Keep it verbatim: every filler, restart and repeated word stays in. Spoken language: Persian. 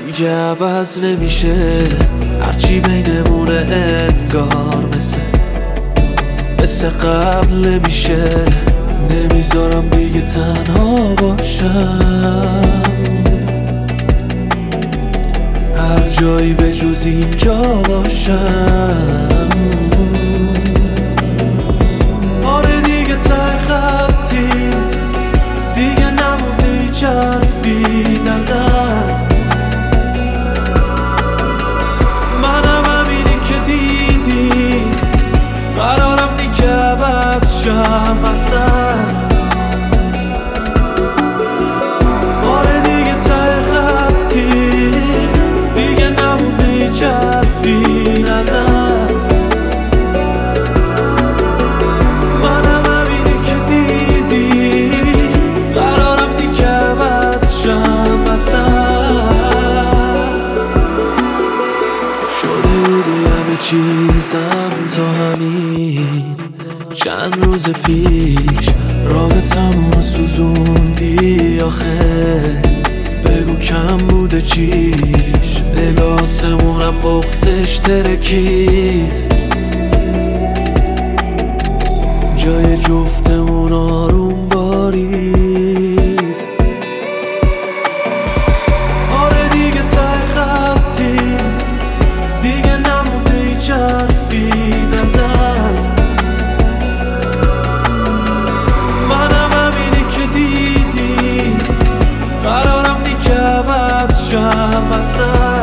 دیگه عوض نمیشه، هرچی بینمونه انگار مثل مثل قبل نمیشه. نمیذارم دیگه تنها باشم، هر جایی به جز اینجا باشم. آره دیگه ته خطی، دیگه نمونده هیچ حرفی نزن. منم همینی که دیدی، قرارم نی که عوض شم اصلا. آره دیگه ته خطی، دیگه نمونده هیچ حرفی نزن. منم همینی که دیدی، قرارم نی که عوض شم اصلا. شده بودی همه چیزم تا همین چند روز پیش، رابطمون سوزوندی آخه. بگو کم بوده چیش، نگاهسمونم بغزش ترکید. جای جفتمون آروم بارید. آره دیگه ته خطی، دیگه نمونده هیچ حرفی نزن. منم همینی که دیدی، قرارم نی که عوض شم اصلا.